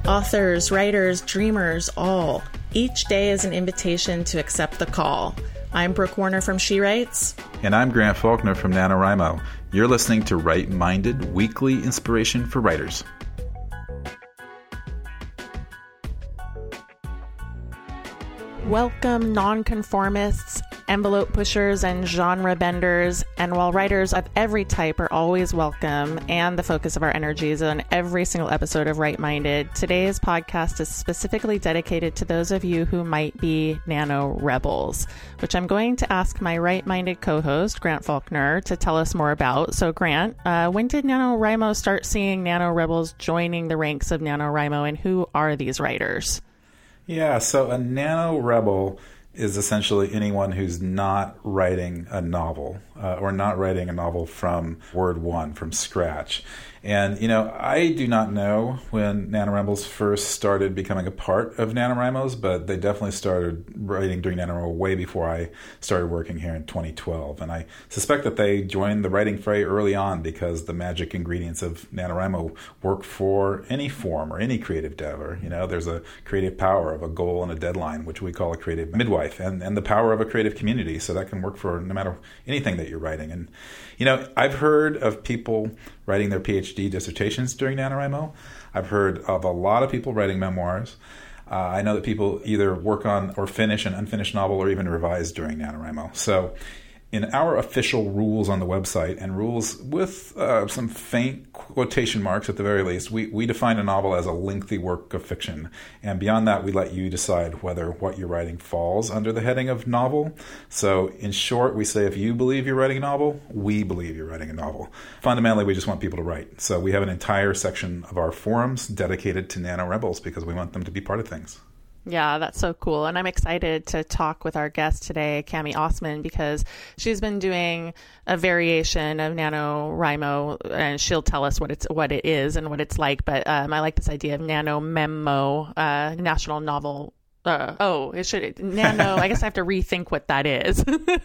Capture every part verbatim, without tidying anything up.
Authors, writers, dreamers, all. Each day is an invitation to accept the call. I'm Brooke Warner from She Writes. And I'm Grant Faulkner from NaNoWriMo. You're listening to Write Minded, weekly inspiration for writers. Welcome, nonconformists, envelope pushers, and genre benders. And while writers of every type are always welcome and the focus of our energies on every single episode of Write Minded, today's podcast is specifically dedicated to those of you who might be nano rebels, which I'm going to ask my Write Minded co-host, Grant Faulkner, to tell us more about. So, Grant, uh, when did NaNoWriMo start seeing nano rebels joining the ranks of NaNoWriMo, and who are these writers? Yeah, so a nano rebel is essentially anyone who's not writing a novel uh, or not writing a novel from word one, from scratch. And, you know, I do not know when NaNoRebels first started becoming a part of NaNoWriMo's, but they definitely started writing during NaNoWriMo way before I started working here in twenty twelve. And I suspect that they joined the writing fray early on because the magic ingredients of NaNoWriMo work for any form or any creative endeavor. You know, there's a creative power of a goal and a deadline, which we call a creative midwife, and, and the power of a creative community. So that can work for no matter anything that you're writing. And, you know, I've heard of people writing their PhD dissertations during NaNoWriMo. I've heard of a lot of people writing memoirs. Uh, I know that people either work on or finish an unfinished novel or even revise during NaNoWriMo. So in our official rules on the website, and rules with uh, some faint quotation marks at the very least, we, we define a novel as a lengthy work of fiction. And beyond that, we let you decide whether what you're writing falls under the heading of novel. So in short, we say if you believe you're writing a novel, we believe you're writing a novel. Fundamentally, we just want people to write. So we have an entire section of our forums dedicated to NaNoRebels because we want them to be part of things. Yeah, that's so cool. And I'm excited to talk with our guest today, Cami Osman, because she's been doing a variation of NaNoWriMo, and she'll tell us what it's what it is and what it's like. But um, I like this idea of NaNoMemo, uh, National Novel. Uh, oh, it should nano. I guess I have to rethink what that is.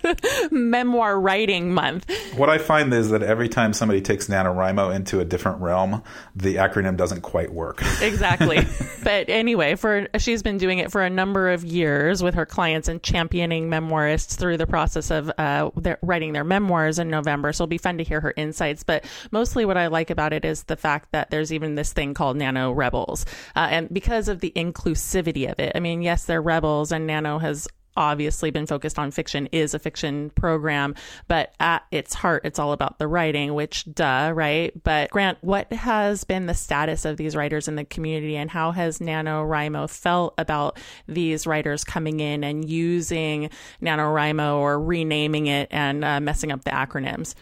Memoir Writing Month. What I find is that every time somebody takes NaNoWriMo into a different realm, the acronym doesn't quite work. Exactly. But anyway, for she's been doing it for a number of years with her clients and championing memoirists through the process of uh, their, writing their memoirs in November. So it'll be fun to hear her insights. But mostly what I like about it is the fact that there's even this thing called NaNoRebels. Uh, and because of the inclusivity of it, I mean, yes, they're rebels, and Nano has obviously been focused on fiction, is a fiction program, but at its heart, it's all about the writing, which duh, right? But Grant, what has been the status of these writers in the community, and how has NaNoWriMo felt about these writers coming in and using NaNoWriMo or renaming it and uh, messing up the acronyms?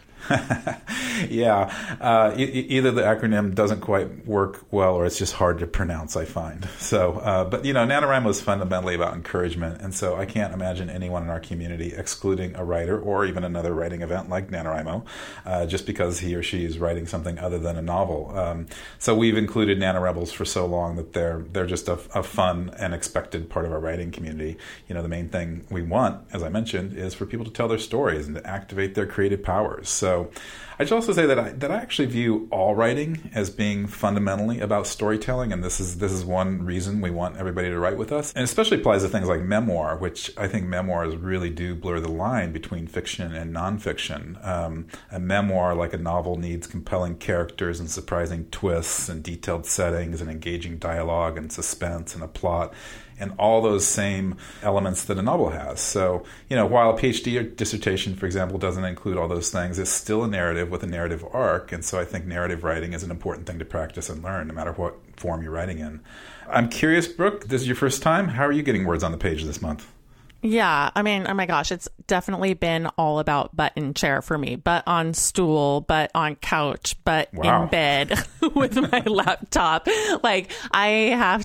yeah, uh, e- either the acronym doesn't quite work well, or it's just hard to pronounce, I find. So, uh, but you know, NaNoWriMo is fundamentally about encouragement, and so I can't imagine anyone in our community excluding a writer or even another writing event like NaNoWriMo, uh, just because he or she is writing something other than a novel. Um, so we've included NaNoRebels for so long that they're they're just a, a fun and expected part of our writing community. You know, the main thing we want, as I mentioned, is for people to tell their stories and to activate their creative powers. So So I should also say that I, that I actually view all writing as being fundamentally about storytelling, and this is this is one reason we want everybody to write with us. And especially applies to things like memoir, which I think memoirs really do blur the line between fiction and nonfiction. Um, a memoir, like a novel, needs compelling characters and surprising twists and detailed settings and engaging dialogue and suspense and a plot, and all those same elements that a novel has. So, you know, while a PhD or dissertation, for example, doesn't include all those things, it's still a narrative with a narrative arc. And so I think narrative writing is an important thing to practice and learn, no matter what form you're writing in. I'm curious, Brooke, this is your first time. How are you getting words on the page this month? Yeah, I mean, oh my gosh, it's definitely been all about butt in chair for me. Butt on stool, butt on couch, butt wow. in bed with my laptop. Like, I have to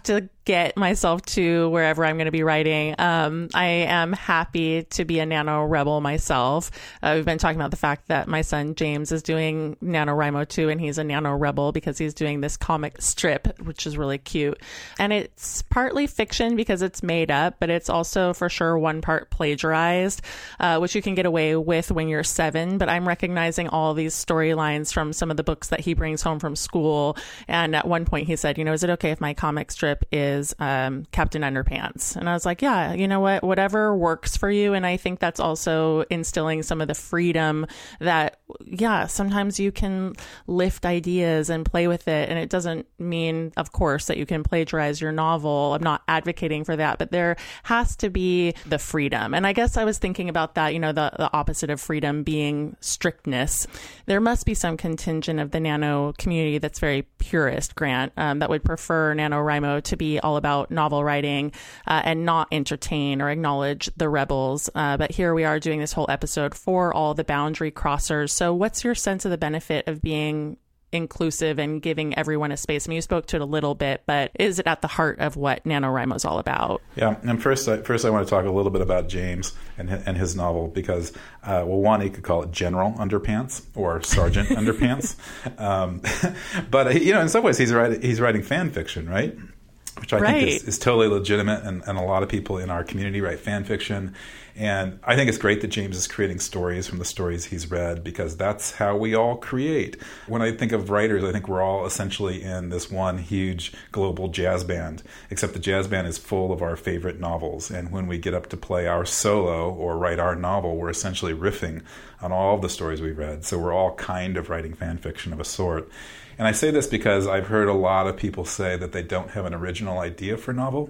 get myself to wherever I'm going to be writing. Um, I am happy to be a NaNoWriMo myself. Uh, we've been talking about the fact that my son James is doing NaNoWriMo too, and he's a NaNoRebel because he's doing this comic strip, which is really cute. And it's partly fiction because it's made up, but it's also for sure one part plagiarized, uh, which you can get away with when you're seven. But I'm recognizing all these storylines from some of the books that he brings home from school. And at one point he said, you know, is it okay if my comic strip is is um, Captain Underpants? And I was like, yeah, you know what, whatever works for you. And I think that's also instilling some of the freedom that, yeah, sometimes you can lift ideas and play with it. And it doesn't mean, of course, that you can plagiarize your novel. I'm not advocating for that, but there has to be the freedom. And I guess I was thinking about that, you know, the, the opposite of freedom being strictness. There must be some contingent of the nano community that's very purist, Grant, um, that would prefer NaNoWriMo to be all about novel writing uh, and not entertain or acknowledge the rebels. Uh, but here we are doing this whole episode for all the boundary crossers. So what's your sense of the benefit of being inclusive and giving everyone a space? I mean, you spoke to it a little bit, but is it at the heart of what NaNoWriMo is all about? Yeah, and first, I, first I want to talk a little bit about James and his, and his novel because, uh, well, one, he could call it General Underpants or Sergeant Underpants. Um, but, you know, in some ways, he's writing, he's writing fan fiction, right? Which I right. think is, is totally legitimate, and, and a lot of people in our community write fan fiction. And I think it's great that James is creating stories from the stories he's read, because that's how we all create. When I think of writers, I think we're all essentially in this one huge global jazz band, except the jazz band is full of our favorite novels. And when we get up to play our solo or write our novel, we're essentially riffing on all of the stories we've read. So we're all kind of writing fan fiction of a sort. And I say this because I've heard a lot of people say that they don't have an original idea for a novel,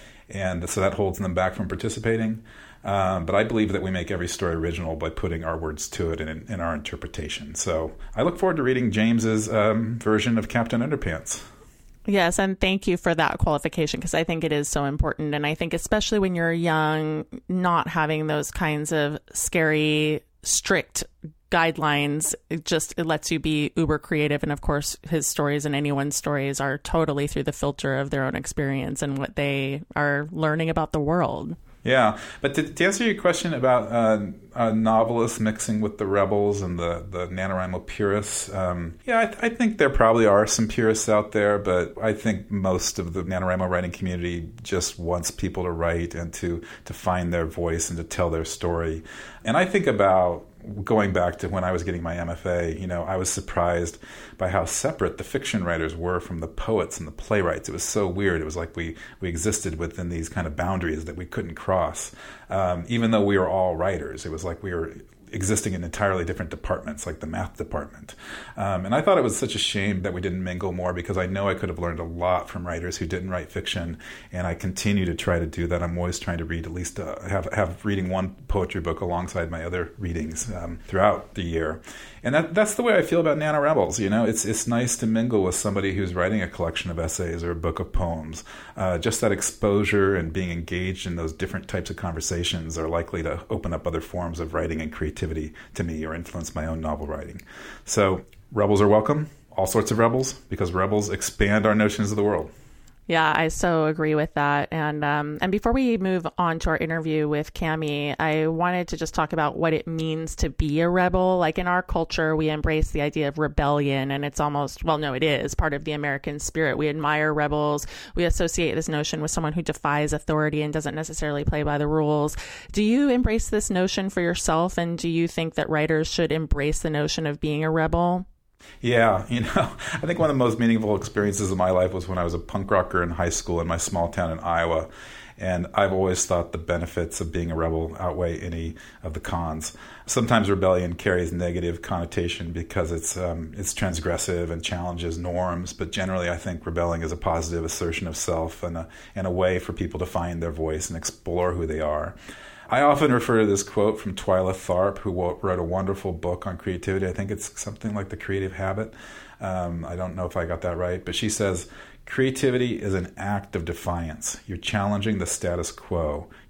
and so that holds them back from participating. Um, but I believe that we make every story original by putting our words to it in, in our interpretation. So I look forward to reading James's um, version of Captain Underpants. Yes, and thank you for that qualification, because I think it is so important. And I think especially when you're young, not having those kinds of scary, strict guidelines, it just it lets you be uber creative. And of course, his stories and anyone's stories are totally through the filter of their own experience and what they are learning about the world. Yeah, but to, to answer your question about uh, uh, novelists mixing with the rebels and the, the NaNoWriMo purists, um, yeah, I, th- I think there probably are some purists out there, but I think most of the NaNoWriMo writing community just wants people to write and to, to find their voice and to tell their story. And I think about going back to when I was getting my M F A, you know, I was surprised by how separate the fiction writers were from the poets and the playwrights. It was so weird. It was like we, we existed within these kind of boundaries that we couldn't cross. Um, even though we were all writers, it was like we were existing in entirely different departments, like the math department. Um, and I thought it was such a shame that we didn't mingle more, because I know I could have learned a lot from writers who didn't write fiction, and I continue to try to do that. I'm always trying to read at least uh, have have reading one poetry book alongside my other readings um, throughout the year. And that that's the way I feel about NaNoRebels. You know, it's it's nice to mingle with somebody who's writing a collection of essays or a book of poems. Uh, just that exposure and being engaged in those different types of conversations are likely to open up other forms of writing and creativity to me, or influence my own novel writing. So rebels are welcome, all sorts of rebels, because rebels expand our notions of the world. Yeah, I so agree with that. And um, and before we move on to our interview with Cami, I wanted to just talk about what it means to be a rebel. Like in our culture, we embrace the idea of rebellion, and it's almost, well, no, it is part of the American spirit. We admire rebels. We associate this notion with someone who defies authority and doesn't necessarily play by the rules. Do you embrace this notion for yourself? And do you think that writers should embrace the notion of being a rebel? Yeah, you know, I think one of the most meaningful experiences of my life was when I was a punk rocker in high school in my small town in Iowa. And I've always thought the benefits of being a rebel outweigh any of the cons. Sometimes rebellion carries negative connotation because it's um, it's transgressive and challenges norms. But generally, I think rebelling is a positive assertion of self and a, and a way for people to find their voice and explore who they are. I often refer to this quote from Twyla Tharp, who wrote a wonderful book on creativity. I think it's something like The Creative Habit. Um, I don't know if I got that right, but she says, creativity is an act of defiance. You're challenging the status quo.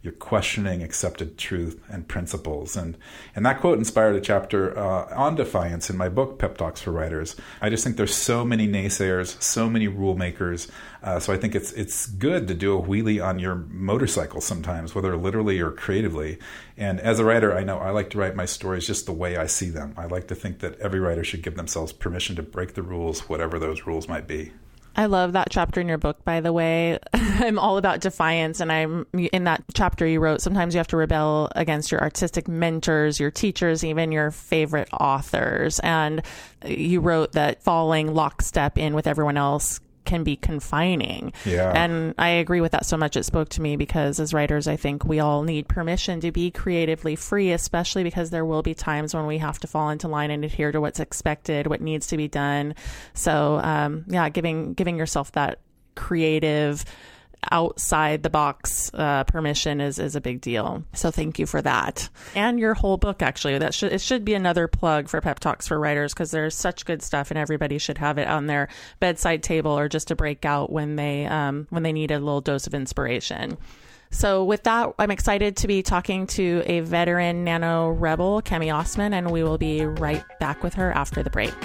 you're questioning accepted truth and principles. And, and that quote inspired a chapter uh, on defiance in my book, Pep Talks for Writers. I just think there's so many naysayers, so many rule makers. Uh, so I think it's it's good to do a wheelie on your motorcycle sometimes, whether literally or creatively. And as a writer, I know I like to write my stories just the way I see them. I like to think that every writer should give themselves permission to break the rules, whatever those rules might be. I love that chapter in your book, by the way. I'm all about defiance. And I'm in that chapter you wrote, sometimes you have to rebel against your artistic mentors, your teachers, even your favorite authors. And you wrote that falling lockstep in with everyone else can be confining. Yeah. And I agree with that so much. It spoke to me because as writers, I think we all need permission to be creatively free, especially because there will be times when we have to fall into line and adhere to what's expected, what needs to be done. So, um, yeah, giving, giving yourself that creative outside the box uh, permission is is a big deal. So thank you for that. And your whole book, actually, that should it should be another plug for Pep Talks for Writers, because there's such good stuff and everybody should have it on their bedside table or just to break out when they um, when they need a little dose of inspiration. So with that, I'm excited to be talking to a veteran NaNoWriMo, Cami Ossman, and we will be right back with her after the break.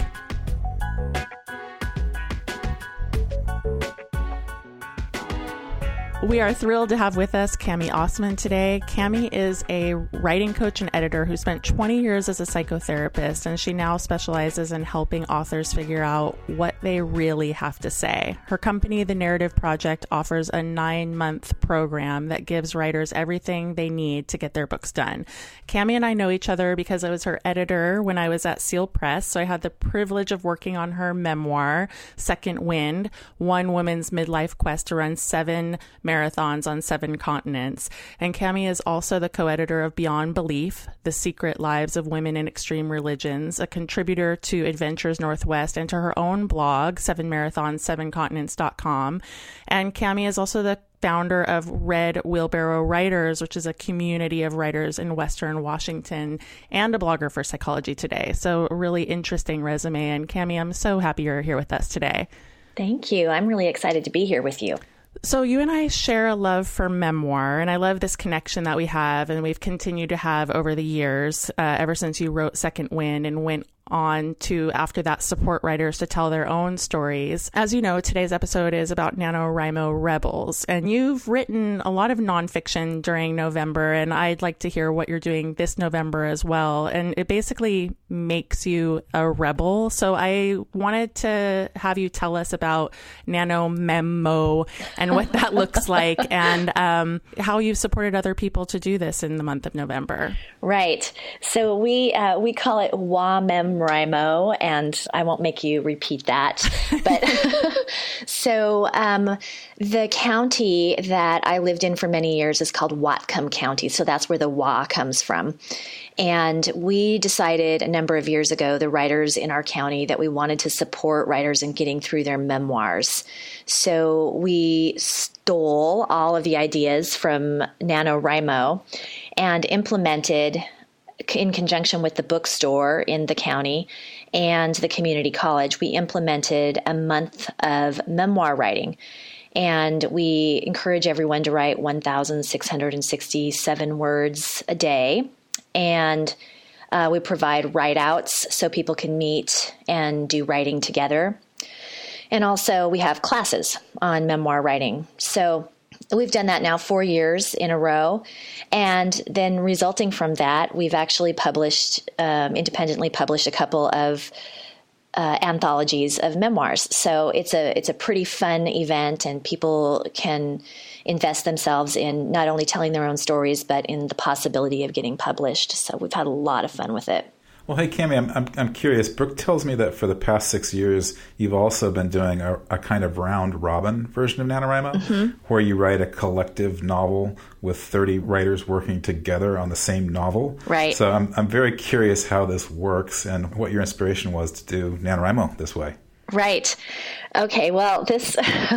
We are thrilled to have with us Cami Ossman today. Cami is a writing coach and editor who spent twenty years as a psychotherapist, and she now specializes in helping authors figure out what they really have to say. Her company, The Narrative Project, offers a nine-month program that gives writers everything they need to get their books done. Cami and I know each other because I was her editor when I was at Seal Press, so I had the privilege of working on her memoir, Second Wind, one woman's midlife quest to run seven marathons on seven continents. And Cami is also the co-editor of Beyond Belief, The Secret Lives of Women in Extreme Religions, a contributor to Adventures Northwest and to her own blog, seven marathons seven continents dot com. And Cami is also the founder of Red Wheelbarrow Writers, which is a community of writers in Western Washington, and a blogger for Psychology Today. So a really interesting resume. And Cami, I'm so happy you're here with us today. Thank you. I'm really excited to be here with you. So you and I share a love for memoir, and I love this connection that we have, and we've continued to have over the years, uh, ever since you wrote Second Wind and went on to, after that, support writers to tell their own stories. As you know, today's episode is about NaNoWriMo Rebels, and you've written a lot of nonfiction during November, and I'd like to hear what you're doing this November as well. And it basically makes you a rebel. So I wanted to have you tell us about NaNoWriMo and what that looks like, and um, how you've supported other people to do this in the month of November. Right. So we uh, we call it WAMEMWriMo, and I won't make you repeat that. But so um, the county that I lived in for many years is called Whatcom County. So that's where the W A comes from. And we decided a number of years ago, the writers in our county, that we wanted to support writers in getting through their memoirs. So we stole all of the ideas from NaNoWriMo and implemented, in conjunction with the bookstore in the county and the community college, we implemented a month of memoir writing. And we encourage everyone to write one thousand six hundred sixty-seven words a day. And uh, we provide write-outs so people can meet and do writing together. And also we have classes on memoir writing. So we've done that now four years in a row. And then resulting from that, we've actually published, um, independently published a couple of uh, anthologies of memoirs. So it's a it's a pretty fun event, and people can invest themselves in not only telling their own stories, but in the possibility of getting published. So we've had a lot of fun with it. Well, hey, Cami, I'm, I'm I'm curious. Brooke tells me that for the past six years, you've also been doing a, a kind of round-robin version of NaNoWriMo, mm-hmm. where you write a collective novel with thirty writers working together on the same novel. Right. So I'm I'm very curious how this works and what your inspiration was to do NaNoWriMo this way. Right. Okay. Well, this,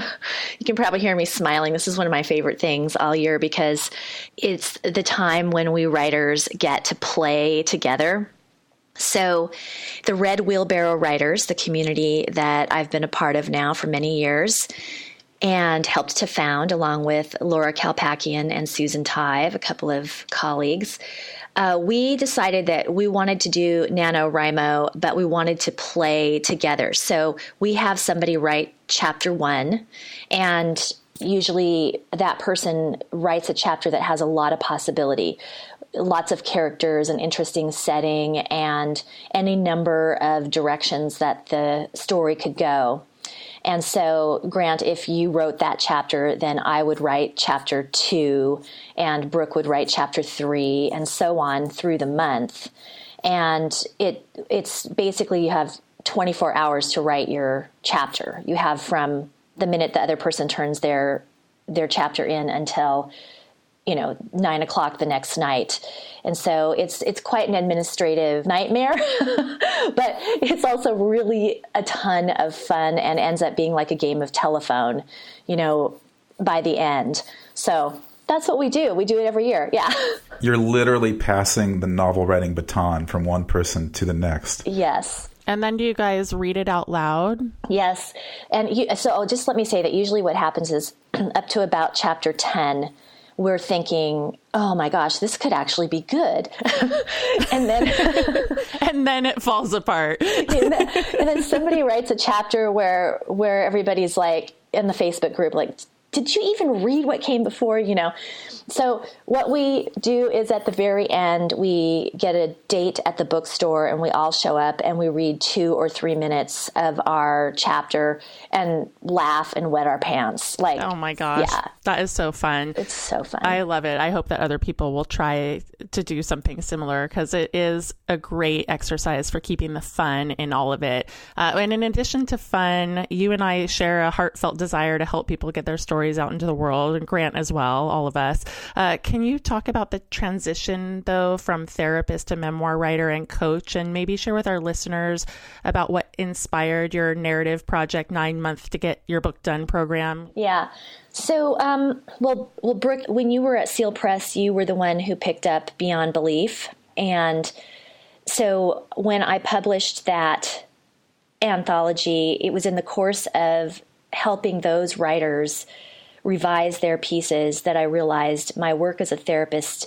you can probably hear me smiling. This is one of my favorite things all year because it's the time when we writers get to play together. So the Red Wheelbarrow Writers, the community that I've been a part of now for many years, and helped to found, along with Laura Kalpakian and Susan Tive, a couple of colleagues. Uh, we decided that we wanted to do NaNoWriMo, but we wanted to play together. So we have somebody write chapter one, and usually that person writes a chapter that has a lot of possibility, lots of characters, an interesting setting, and any number of directions that the story could go. And so, Grant, if you wrote that chapter, then I would write chapter two, and Brooke would write chapter three, and so on through the month. And it it's basically you have twenty-four hours to write your chapter. You have from the minute the other person turns their their chapter in until, you know, nine o'clock the next night. And so it's it's quite an administrative nightmare, but it's also really a ton of fun and ends up being like a game of telephone, you know, by the end. So that's what we do. We do it every year. Yeah. You're literally passing the novel writing baton from one person to the next. Yes. And then do you guys read it out loud? Yes. And you, so just let me say that usually what happens is up to about chapter ten, we're thinking, oh my gosh, this could actually be good. and then and then it falls apart. and, then, and then somebody writes a chapter where where everybody's like in the Facebook group, like, did you even read what came before? You know? So what we do is at the very end, we get a date at the bookstore and we all show up and we read two or three minutes of our chapter and laugh and wet our pants. Like, oh my gosh, yeah. That is so fun. It's so fun. I love it. I hope that other people will try to do something similar because it is a great exercise for keeping the fun in all of it. Uh, and in addition to fun, you and I share a heartfelt desire to help people get their stories out into the world, and Grant as well, all of us. Uh, can you talk about the transition, though, from therapist to memoir writer and coach, and maybe share with our listeners about what inspired your narrative project nine month to get your book done program? Yeah. So, um, well, well, Brooke, when you were at Seal Press, you were the one who picked up Beyond Belief. And so when I published that anthology, it was in the course of helping those writers revise their pieces that I realized my work as a therapist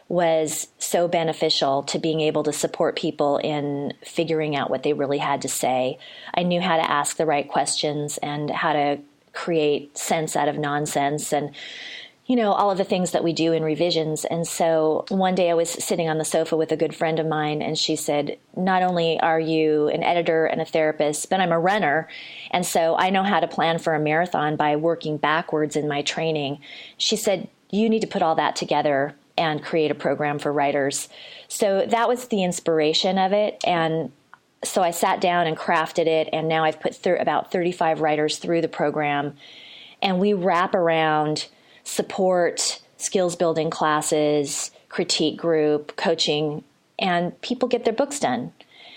was so beneficial to being able to support people in figuring out what they really had to say. I knew how to ask the right questions and how to create sense out of nonsense and, you know, all of the things that we do in revisions. And so one day I was sitting on the sofa with a good friend of mine, and she said, not only are you an editor and a therapist, but I'm a runner. And so I know how to plan for a marathon by working backwards in my training. She said, you need to put all that together and create a program for writers. So that was the inspiration of it. And so I sat down and crafted it, and now I've put thir- about thirty-five writers through the program. And we wrap around support, skills building classes, critique group, coaching, and people get their books done.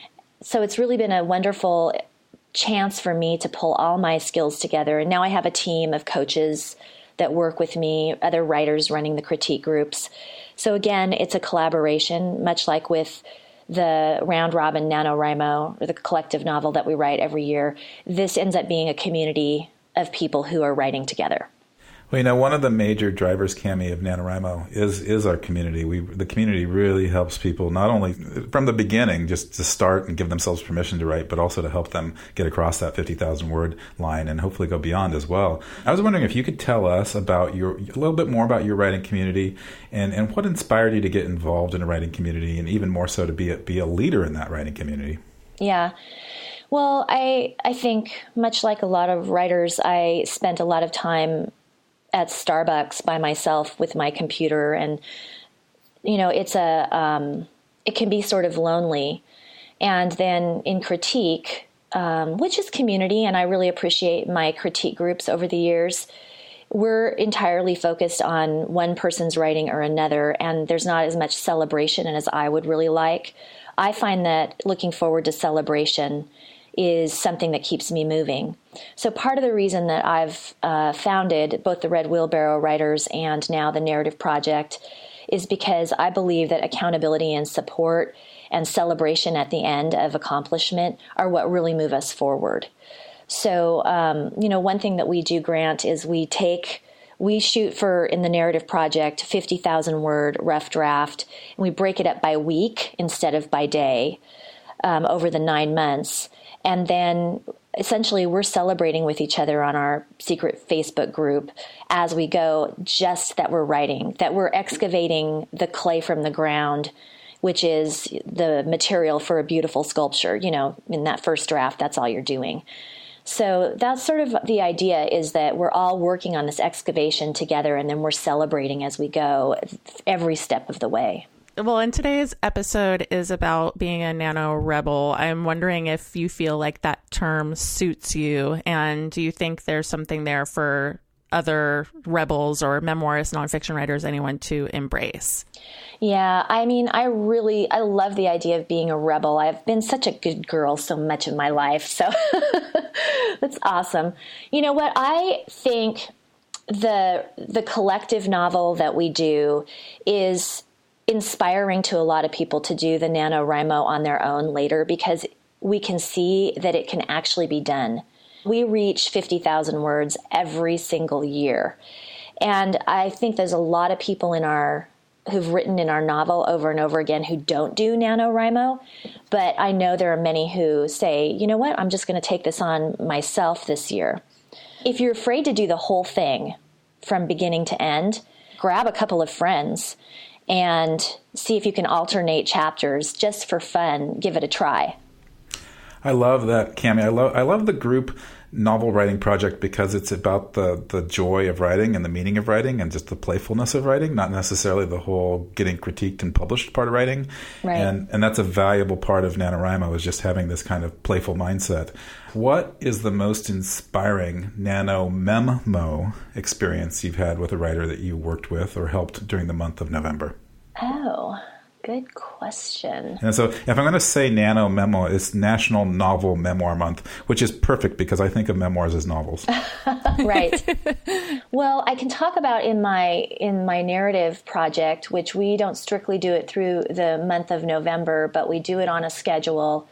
So it's really been a wonderful chance for me to pull all my skills together. And now I have a team of coaches that work with me, other writers running the critique groups. So again, it's a collaboration, much like with the Round Robin NaNoWriMo, or the collective novel that we write every year. This ends up being a community of people who are writing together. Well, you know, one of the major drivers, Cami, of NaNoWriMo is is our community. We the community really helps people not only from the beginning just to start and give themselves permission to write, but also to help them get across that fifty thousand word line and hopefully go beyond as well. I was wondering if you could tell us about your a little bit more about your writing community and, and what inspired you to get involved in a writing community, and even more so to be a, be a leader in that writing community. Yeah. Well, I I think much like a lot of writers, I spent a lot of time at Starbucks by myself with my computer, and you know, it's a um, it can be sort of lonely. And then in critique, um, which is community, and I really appreciate my critique groups over the years, we're entirely focused on one person's writing or another, and there's not as much celebration as I would really like. I find that looking forward to celebration is something that keeps me moving. So part of the reason that I've uh, founded both the Red Wheelbarrow Writers and now the Narrative Project is because I believe that accountability and support and celebration at the end of accomplishment are what really move us forward. So, um, you know, one thing that we do, Grant, is we take, we shoot for, in the narrative project, fifty thousand word rough draft, and we break it up by week instead of by day um, over the nine months. And then essentially we're celebrating with each other on our secret Facebook group as we go, just that we're writing, that we're excavating the clay from the ground, which is the material for a beautiful sculpture. You know, in that first draft, that's all you're doing. So that's sort of the idea, is that we're all working on this excavation together, and then we're celebrating as we go every step of the way. Well, and today's episode is about being a nano rebel. I'm wondering if you feel like that term suits you, and do you think there's something there for other rebels or memoirists, nonfiction writers, anyone to embrace? Yeah, I mean, I really, I love the idea of being a rebel. I've been such a good girl so much of my life, so that's awesome. You know what, I think the the collective novel that we do is inspiring to a lot of people to do the NaNoWriMo on their own later, because we can see that it can actually be done. We reach fifty thousand words every single year. And I think there's a lot of people in our who've written in our novel over and over again who don't do NaNoWriMo, but I know there are many who say, you know what, I'm just going to take this on myself this year. If you're afraid to do the whole thing from beginning to end, grab a couple of friends and see if you can alternate chapters just for fun. Give it a try. I love that, Cami. I love I love the group novel writing project because it's about the, the joy of writing and the meaning of writing and just the playfulness of writing, not necessarily the whole getting critiqued and published part of writing. Right. And and that's a valuable part of NaNoWriMo, is just having this kind of playful mindset. What is the most inspiring NaNoMemo experience you've had with a writer that you worked with or helped during the month of November? Oh, good question. And so if I'm going to say NaNoMemo, it's National Novel Memoir Month, which is perfect because I think of memoirs as novels. Right. Well, I can talk about in my in my narrative project, which we don't strictly do it through the month of November, but we do it on a schedule,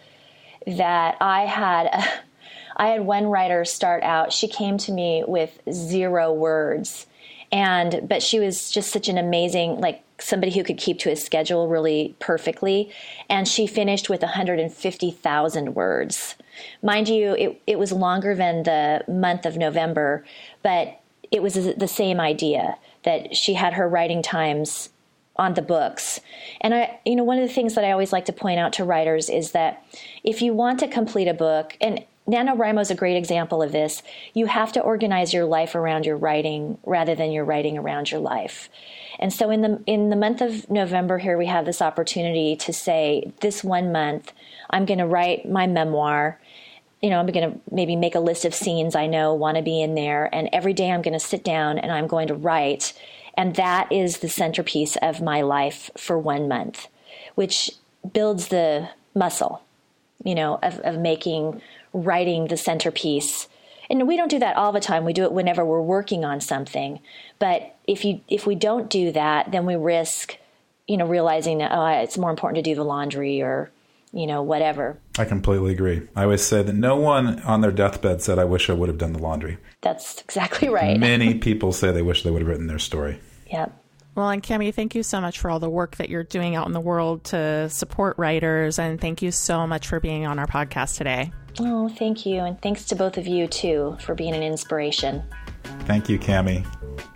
that I had a, I had one writer start out. She came to me with zero words, and but she was just such an amazing, like, somebody who could keep to a schedule really perfectly. And she finished with one hundred fifty thousand words. Mind you, it, it was longer than the month of November, but it was the same idea, that she had her writing times on the books. And I, you know, one of the things that I always like to point out to writers is that if you want to complete a book, and NaNoWriMo is a great example of this, you have to organize your life around your writing rather than your writing around your life. And so in the in the month of November here, we have this opportunity to say, this one month, I'm going to write my memoir. You know, I'm going to maybe make a list of scenes I know want to be in there. And every day I'm going to sit down and I'm going to write. And that is the centerpiece of my life for one month, which builds the muscle, you know, of, of making writing the centerpiece. And we don't do that all the time. We do it whenever we're working on something. But if you if we don't do that, then we risk, you know, realizing that, oh, it's more important to do the laundry or, you know, whatever. I completely agree. I always say that no one on their deathbed said, I wish I would have done the laundry. That's exactly right. Many people say they wish they would have written their story. Yep. Well, and Cami, thank you so much for all the work that you're doing out in the world to support writers. And thank you so much for being on our podcast today. Oh, thank you. And thanks to both of you, too, for being an inspiration. Thank you, Cami.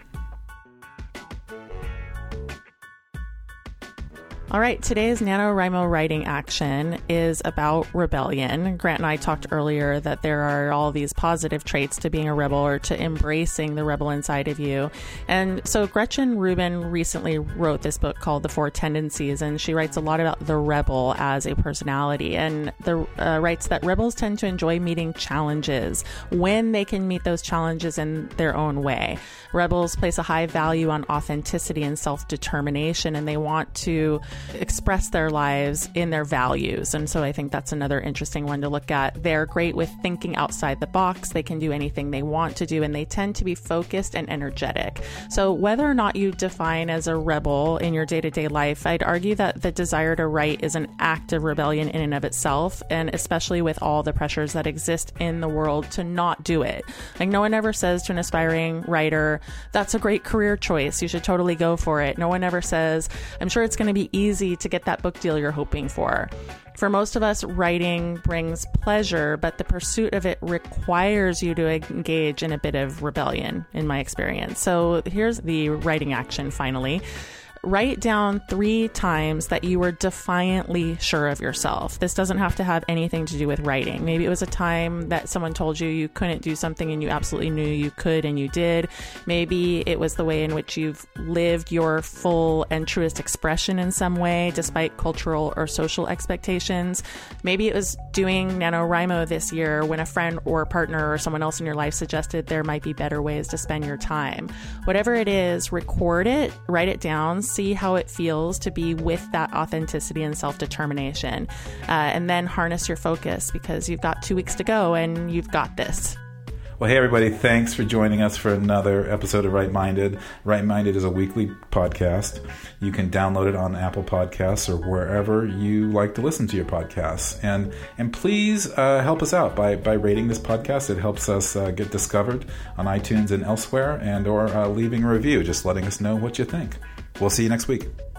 All right, today's NaNoWriMo writing action is about rebellion. Grant and I talked earlier that there are all these positive traits to being a rebel, or to embracing the rebel inside of you. And so Gretchen Rubin recently wrote this book called The Four Tendencies, and she writes a lot about the rebel as a personality, and the, uh, writes that rebels tend to enjoy meeting challenges when they can meet those challenges in their own way. Rebels place a high value on authenticity and self-determination, and they want to express their lives in their values. And so I think that's another interesting one to look at. They're great with thinking outside the box. They can do anything they want to do, and they tend to be focused and energetic. So whether or not you define as a rebel in your day-to-day life, I'd argue that the desire to write is an act of rebellion in and of itself, and especially with all the pressures that exist in the world to not do it. Like, no one ever says to an aspiring writer, that's a great career choice, you should totally go for it. No one ever says, I'm sure it's going to be easy to get that book deal you're hoping for. For most of us, writing brings pleasure, but the pursuit of it requires you to engage in a bit of rebellion, in my experience. So here's the writing action finally. Write down three times that you were defiantly sure of yourself. This doesn't have to have anything to do with writing. Maybe it was a time that someone told you you couldn't do something and you absolutely knew you could and you did. Maybe it was the way in which you've lived your full and truest expression in some way, despite cultural or social expectations. Maybe it was doing NaNoWriMo this year when a friend or partner or someone else in your life suggested there might be better ways to spend your time. Whatever it is, record it, write it down, see how it feels to be with that authenticity and self-determination, uh, and then harness your focus, because you've got two weeks to go and you've got this. Well, hey, everybody, thanks for joining us for another episode of Right Minded. Right Minded is a weekly podcast. You can download it on Apple Podcasts or wherever you like to listen to your podcasts. And and please uh, help us out by, by rating this podcast. It helps us uh, get discovered on iTunes and elsewhere, and or uh, leaving a review, just letting us know what you think. We'll see you next week.